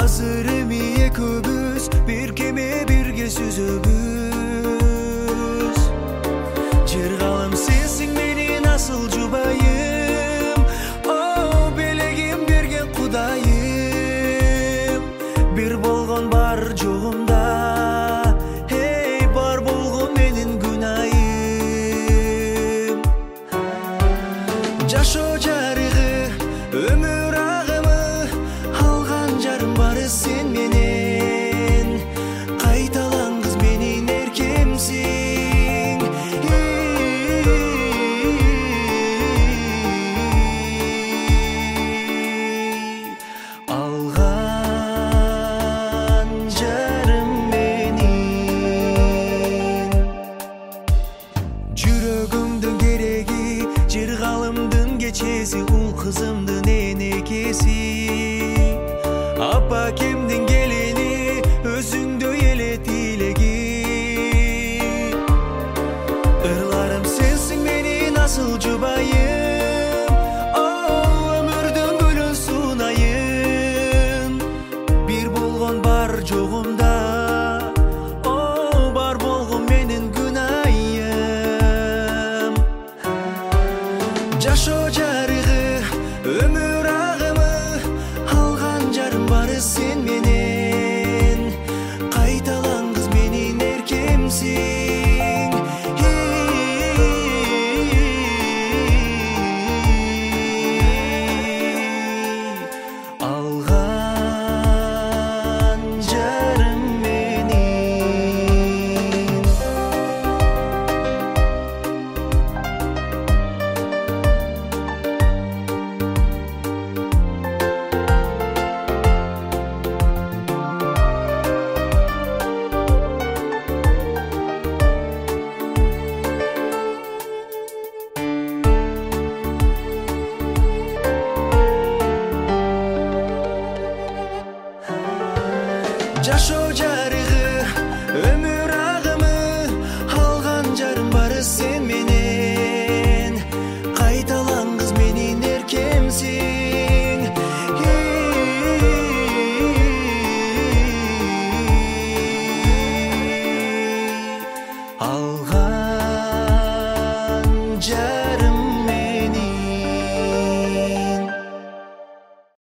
Азыр эми экөөбүз бир кеме бирге сүзөбүз. Жыргалым сенсиң менин асыл жубайым, о белегим берген Кудайым. Бир болгон бар жогумда, эй бар болгон менин күнайым. Жашоо жарыгы, өмүр агымы, алган жарым бары сен менен. Кайталаңгыз менин эркемсиң. Алган жарым менин. Жүрөгүмдүн кереги, жыргалымдын кечеси, ул кызымдын энекеси. Апа кемдин келини, өзүңдөй эле тилеги. Ырларым сенсиң менин асыл жубайым, о өмүрдүн гүлүн сунайын. Бир болгон бар жогумда, о бар болгон менин күнайым. Жашоо жарыгы, өмүр агымы, алган жарым бары сен менен. Кайталаңгыз менин эркемсиң. Алган жарым менин. Жашоо жарыгы, өмүр агымы, алган жарым бары сен менен. Кайталаңгыз менин эркемсиң. Алган жарым